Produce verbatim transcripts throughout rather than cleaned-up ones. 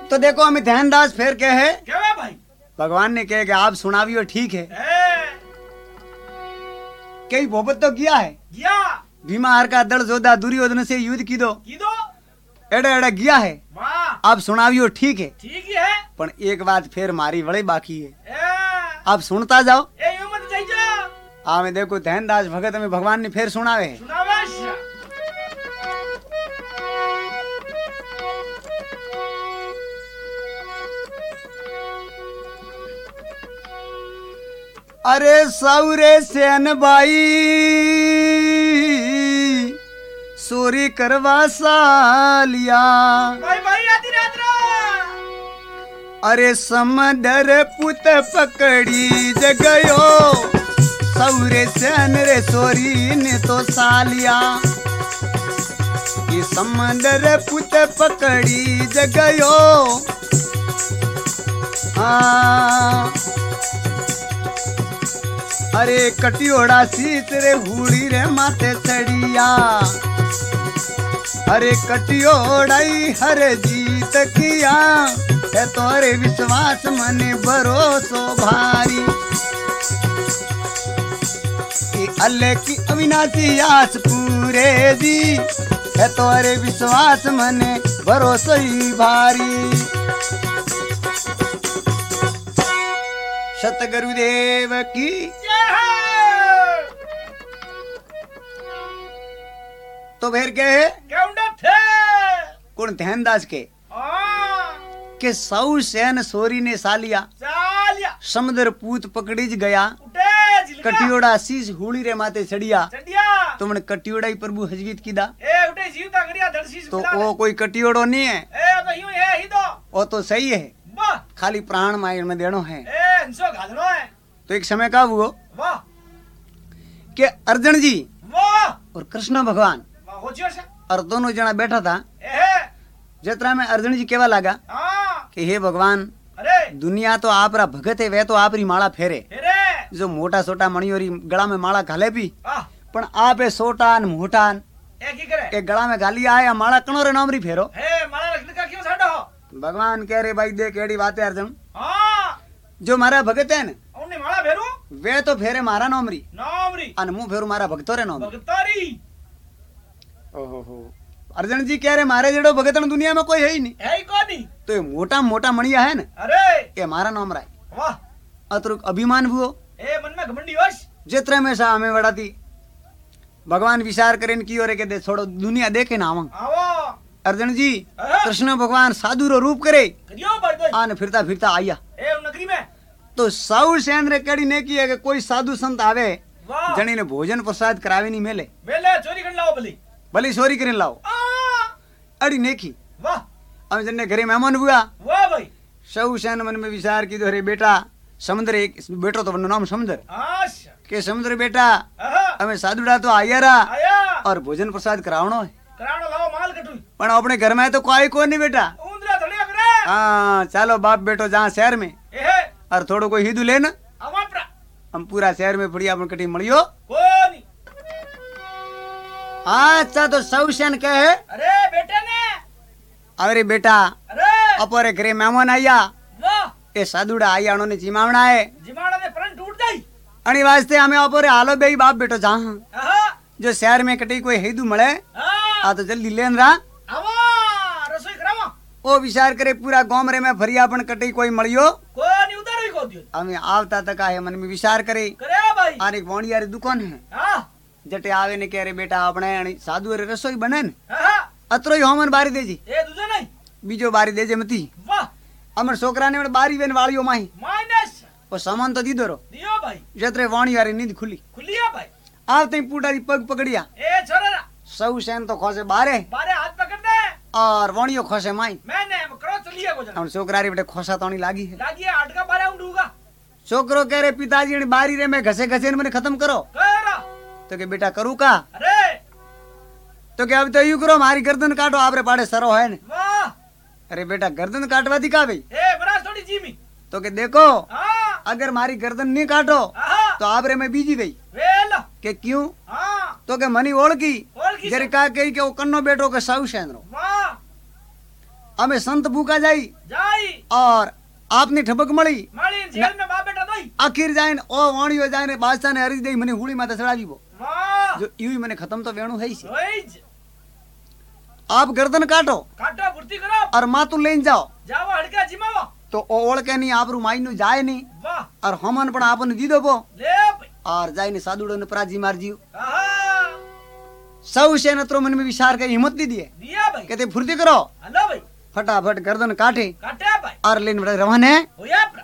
तो देखो हमें ध्यानदास फिर कहे क्या है भाई? भगवान ने कहे कि आप सुनावियो ठीक है। कई भोपत तो किया है किया भीमा हर का दल जोधा दुर्योधन से युद्ध की दो की दो एड़ा एड़ा गया है। वाह आप सुनावियो ठीक है ठीक ही है। पर एक बात फिर मारी बड़ी बाकी है। ए, आप सुनता जाओ। ए यूं मत जाइए। आ में देखो ध्यानदास भगत में भगवान ने फिर सुनावे है। सुनावेश अरे सौरे सेन भाई सोरी करवा सालिया भाई भाई आती रात रा। अरे समंदर पुत पकड़ी जगयो सौरे सेन रे सोरी ने तो सालिया ये समंदर पुत पकड़ी जगयो हाँ अरे कटियोड़ा सीत रे हुड़ी रे माथे चढ़िया अरे कटियोड़ाई हर जीत किया है तोरे विश्वास मने भरोसो भारी अल्लाह की अविनाशी आस पूरे दी है तोरे विश्वास मने भरोसो ही भारी। सतगुरुदेव की तो फिर कहे कौन ध्यानदास के के सौ सेन सोरी ने सालिया समुद्र पूत पकड़ीज गया कटियोड़ा शीश हुड़ी रे माते चढ़िया तुमने कटियोड़ा ही प्रभु हजवीत कीदा तो वो कोई कटियोड़ो नहीं है वो तो सही है खाली प्राण मायर में देनो है। तो एक समय का हुआ कि अर्जुन जी और कृष्ण भगवान और दोनों जना बैठा था जतरा में अर्जुन जी केवा लगा कि हे भगवान दुनिया तो आप रा भगत है वे तो आप री माला फेरे जो मोटा सोटा मणियोरी गला में माला घाले भी पण आप है सोटा न मोटा एक गला में गाली आया माला कणो रे नाम री फेरो भगवान कह रहे भाई देख एड़ी बात है अर्जुन जो मारा भगत है न माला फेरू वे तो फेरे मारा नौमरी नौमरी अन मुंह फेरू मारा भगतो रे नौमरी भगतारी। ओहो हो अर्जुन जी कह रहे मारे जेड़ो भगतन दुनिया में कोई है ही नहीं है ही कोई नहीं तो ये मोटा मोटा मणिया है न अरे ये मारा नाम राय वाह अतुर अभिमान हुओ ए मन में घमंडी होश जितरे में सा हमें बड़ाती भगवान विचार करेन की ओरे के दे छोड़ो दुनिया देखे ना आवा आवो अर्जुन जी कृष्ण भगवान साधु रो रूप करे करियो भाई भाई आने फिरता फिरता आया ए नगरी में तो सौ सेन रे कड़ी ने की है कि कोई साधु संत आवे जनी ने भोजन प्रसाद करावे नहीं मेले मेले चोरी कर लाओ भली भली चोरी करे लाओ अड़ी नेकी वाह हम जने घरे मेहमान हुआ वाह भाई सौ सेन मन में विचार की तो रे बेटा समुद्र एक बेटो तो नाम समुद्र अच्छा के समुद्र बेटा हमें साधुड़ा तो आया रहा आया और भोजन प्रसाद करावनो है करावनो लाओ माल कटुई पण अपने घर में तो कोई को नहीं बेटा उंदरा धड़िया करे हाँ चलो बाप बेटो जहाँ शहर में ए और थोड़ो कोई हिदू लेना हम पूरा शहर में पड़ी अपन कटी मड़ियो कोनी अच्छा तो सौ सेन कहे अरे बेटे ने अरे बेटा अरे अपरे घरे मेहमान आया वाह ए साधुड़ा आया उन्होंने जिमावना है जिमावना ने प्रण टूट जाई अणी वास्ते हमें अपरे हालो बेई बाप बेटो जहाँ जो शहर में कटी कोई हिदू मळे आ तो जल्दी लेन रहा आवो रसोई करावो ओ विचार करे पूरा गांव रे में फरिया पण कटी कोई मळियो कोनी उधर ही को दियो हमें आवता तक आए मन में विचार करे करे भाई आरे वाणियारी दुकान है हां जटे आवे ने कह रे बेटा अपने साधु रे रसोई बने न हां अतरो ही हमन बारी देजी ए दूजे नहीं बीजो बारी देजे मती वाह अमर छोकरा ने बारी वेन वालियो माही माइनस ओ सामान तो दीदो रो दियो भाई जतरे वाणियारी नींद खुली खुली है भाई आवते पूटारी पग पकड़िया ए छोरा सौ सेन तो खोसे बारे बारे हाथ पकड़ दे और वाणियो खोसे माई मैंने करो चलिए को जना हम छोकरा रे बेटे खोसा तोनी लागी है लागी है आटका बारे उंडूगा छोकरो कह रे पिताजी ने बारी रे में घसे घसे ने खत्म करो करा तो के बेटा करू का अरे तो क्या अब तो यू करो हमारी गर्दन काटो आपरे पाड़े सरो है न वाह अरे बेटा गर्दन काटवा दी का भाई ए बरास थोड़ी जीमी तो के देखो हां अगर मारी गर्दन नहीं काटो तो आपरे में बीजी गई वेला के क्यों हां तो के मनी ओळकी ओळकी जरे का कही के वो कन्नो बेटो के साउ सेन रो वाह हमें संत भूखा जाई जाई और आपने ठबक मળી मળી जेल में बाप बेटा दोई आखिर जाए ओ वाणियो जाए ने बादशाह ने अर्ज दई मने हुली माते चढ़ावी वो वाह जो यूं ही मने खत्म तो वेणु है ही होई ज आप गर्दन काटो काटो फुर्ती करो और मातु लेन जाओ जाओ हड़का जिमावो तो ओ ओळके नहीं आपरू माईनु जाए नहीं वाह और हमन पण आपन दी दो ले भाई और जाई ने सादुड़ो ने प्राजी मार जियो आहा सब से नत्रो मन में विचार के हिम्मत दी दिए दिया भाई कहते फुर्ती करो हेलो भाई फटाफट गर्दन काटे काटे भाई और लेन बड़े रवाने होया प्रा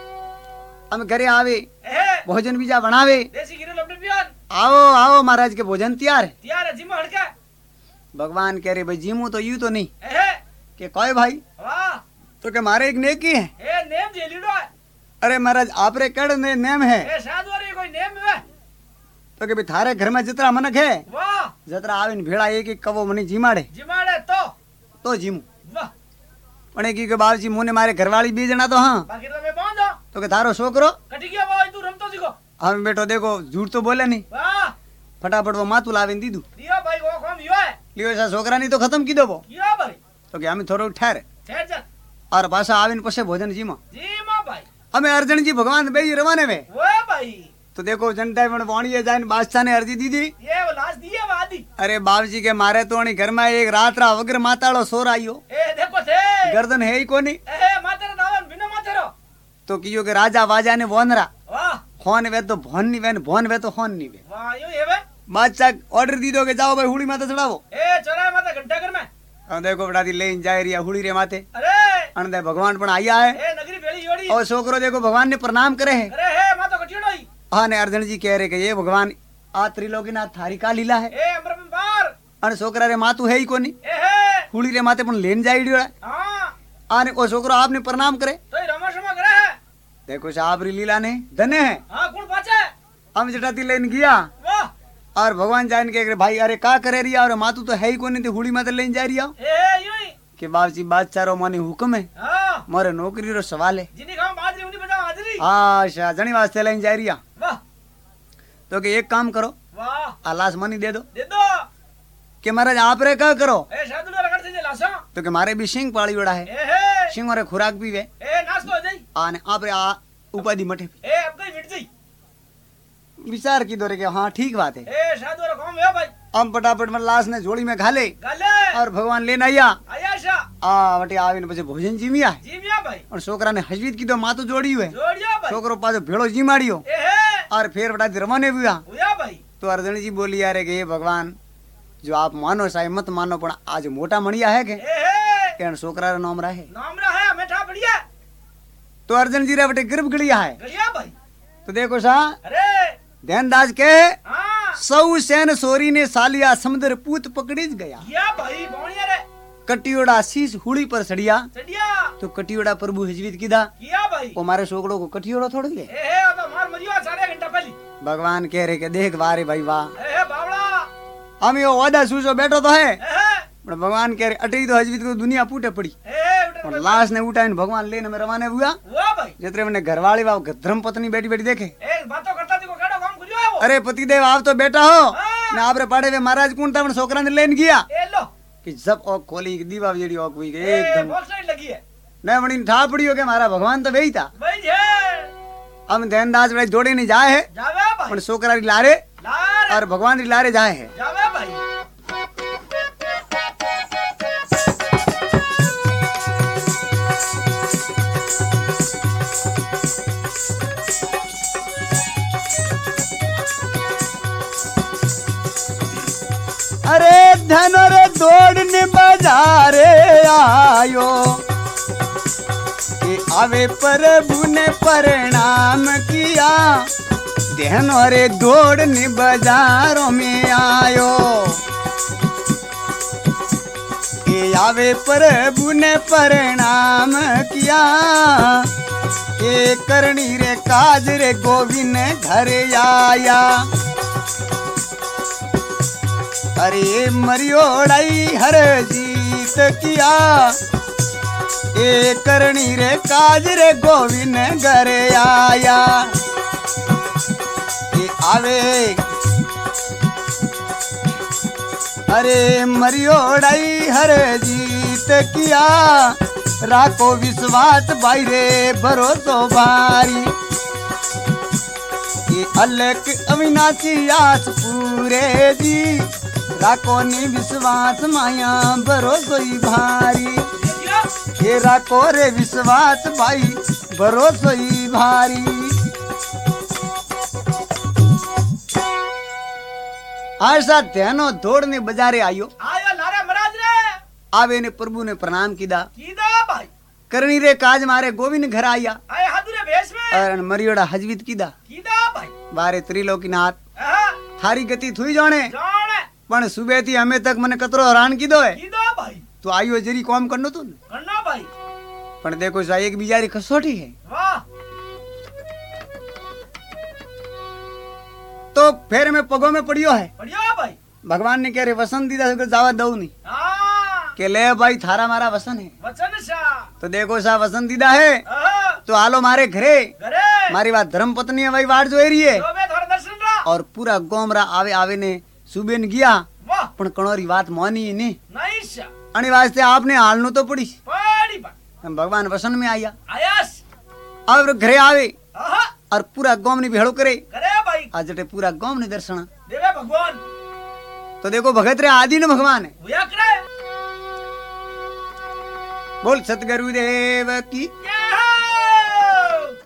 हम घरे आवे ए भोजन बीजा बनावे देसी गिरो लपटे पियान आओ आओ महाराज के भोजन तैयार है तैयार है जिमा हड़का भगवान कह रहे भाई जीमू तो यूं तो नहीं ए के कोई भाई वाह तो के मारे एक नेकी है ए नेम जेलीडो है अरे महाराज आपरे कड़ ने नेम है ए साधवारी कोई नेम है तो के भाई थारे घर में जितना मनक है वाह जतरा आवे ने भेड़ा एक एक कवो मनी जीमाड़े जिमाड़े तो तो जीमू वाह पण की के बाबजी मुने मारे घरवाली बी जना तो हां बाकी तो मैं बांधो तो के थारो छोकरो कटी गया वो तू रमतो सीखो हम बेटो देखो झूठ तो बोले नहीं वाह फटाफट वो मातू लावे दीदू दिया भाई वो काम यो है लियो ऐसा छोकरा नहीं तो खत्म की दो वो किया भाई तो के हमें थोड़ो ठहर ठहर जा और भाषा आवे ने पछे भोजन जीमा जीमा भाई हमें अर्जन जी भगवान बेई रवाने में वो भाई तो देखो जनता में वाणी जाए बादशाह ने अर्जी दी दी ये वो लाश दी है वादी अरे बाबजी के मारे तो घर में एक रात रा वगर माताड़ो सो आयो ए देखो थे गर्दन है ही कोनी ए मातेरा दावन बिना मातेरो तो कियो के राजा वाजा ने वोनरा वाह फोन वे तो भोन नहीं वेन भोन वे तो फोन नहीं वे वाह यो ये वे बादशाह ऑर्डर दी दो के जाओ भाई हुड़ी माता चढ़ावो ए चला माता घंटा घर में हम देखो बेटा दी लेन जाए रिया हुड़ी रे माथे अरे अनदे भगवान पण आया है ए नगरी बेड़ी योड़ी और छोकरो देखो भगवान ने प्रणाम करे है अरे हे माता कटियोड़ी हाँ ने अर्जुन जी कह रहे कि ये भगवान आ त्रिलोकीनाथ थारी का लीला है ए अमर में बार अन छोकरा रे मातू है ही कोनी ए हे हुड़ी रे माथे पण लेन जाई डियो हां आने ओ छोकरो आपने प्रणाम करे तो रमा शमा करे है देखो साहब री लीला ने धन्य है हां कौन पाछे हम जटाती लेन गया वाह और भगवान जान के भाई अरे का करे रिया और मातू तो है ही कोनी तो हुड़ी माते लेन जा रिया ए यूं ही के बाबजी बादशाह रो मानी हुक्म है हां मारे नौकरी रो सवाल है जिनी काम बाजरी उनी बजा हाजरी अच्छा जणी वास्ते लेन जा रिया वाह तो के एक काम करो वाह आलास मनी दे दो दे दो के महाराज आप रे का करो ए साधु रगड़ से लासा तो के मारे भी सिंह पाड़ी बड़ा है ए हे सिंह रे खुराक भी वे ए नाश तो हो जाई आने आप रे आ उपाधि मठे ए अब गई मिट जाई विचार की दोरे के हाँ ठीक बात है ए साधु रो काम है भाई हम फटाफट में लाश ने झोली में घाले गले और भगवान लेन आया आया शा आ वटे आवे ने પછી ભોજન જીમ્યા जीमिया भाई और छोकरा ने हजवीत की तो मातो जोड़ी हुए जोड़िया भाई छोकरो पाछो भेड़ो जीमाड़ियो ए हे और फिर बड़ा रवाने हुआ होया भाई तो अर्जुन जी बोली यार के भगवान जो आप मानो साई मत मानो पण आज मोटा मणिया है के ए हे केन छोकरा रो नाम रहे नाम रहा है मेठा बढ़िया तो अर्जुन जी रे बटे गर्भ गलिया है गलिया भाई तो देखो सा अरे ध्यानदास के हां सौ सेन सोरी ने सालिया समुद्र पूत पकड़ी गया या भाई बोनिया रे कटियोड़ा शीश हुड़ी पर सड़िया चढ़िया तो कटियोड़ा प्रभु हजवीत कीधा किया भाई वो मारे छोकड़ो को कटियोड़ा थोड़ ले ए हे अब मार मरियो सारे घंटा पहली भगवान कह रहे के देख वारे भाई वाह ए हे बावड़ा हम यो वादा सूसो बैठो तो है ए हे पर भगवान कह रहे अटई तो हजवीत को दुनिया पूटे पड़ी ए हे उठे और लाश ने उठाइन भगवान लेने में रवाने हुआ वाह भाई जितने मैंने घरवाली वाव धर्म पत्नी बैठी बैठी देखे ए बातों करता थी को केड़ो काम करियो है वो अरे पतिदेव आप तो बेटा हो हाँ। ने आपरे पाड़े वे महाराज कौन था छोकरा ने लेन गया ए लो कि जब ओक खोली दीवा जेडी ओक हुई ए एकदम बॉक्स लाइट लगी है ने बणी ठा पड़ियो के मारा भगवान तो वही था भाई जे हम ध्यानदास बड़े जोड़े नहीं जाए है जावे भाई पण छोकरा री लारे लार और भगवान री लारे जाए है जावे भाई अरे धन रे दौड़ने बाजारे आयो कि आवे प्रभु ने प्रणाम किया धन रे दौड़ने बाजारों में आयो कि आवे प्रभु ने प्रणाम किया के करनी रे काज रे गोविंद घर आया अरे मरियोड़ाई हर जीत किया ए करनी रे काज रे गोविंद घर आया ए आवे अरे मरियोड़ाई हर जीत किया राखो विश्वास भाई रे भरोसो भारी ये अलग अविनाशी आस पूरे जी राखो नी विश्वास माया भरोसो ही भारी ये राखो रे विश्वास भाई भरोसो ही भारी। आशा ध्यानो दौड़ने बजारे आयो आयो लारे महाराज रे आवे ने प्रभु ने प्रणाम कीदा कीदा भाई करनी रे काज मारे गोविंद घर आया आए हादुरे भेष में और मरियोड़ा हजवित कीदा कीदा भाई बारे त्रिलोकीनाथ हां थारी गति थुई जाने जाने पण सुबह थी हमें तक मने कतरो हैरान कीदो है कीदा भाई तो आयो जरी काम करनो तू करना भाई पण देखो सा एक बिचारी कसोटी है वाह तो फिर में पगो में पड़ियो है बढ़िया भाई भगवान ने कह रे वसन दीदा से जावा दऊ नहीं हां के ले भाई थारा मारा वसन है वचन सा तो देखो सा वसन दीदा है हां तो आलो मारे घरे घरे मारी बात धर्म पत्नी है भाई वाट जो रही है तो मैं थोड़ा दर्शन रा और पूरा गोमरा आवे आवे ने सुबेन गया वाह पण कणोरी बात मानी ही नहीं नहीं सा अने वास्ते आपने हालनु तो पड़ी पड़ी बा भगवान वसन में आया आयास और घरे आवे आहा और पूरा गांव ने भेड़ो करे करे भाई आज जटे पूरा गांव ने दर्शन देवे भगवान तो देखो भगत रे आदि न भगवान है हुआ करे बोल सतगुरुदेव की ये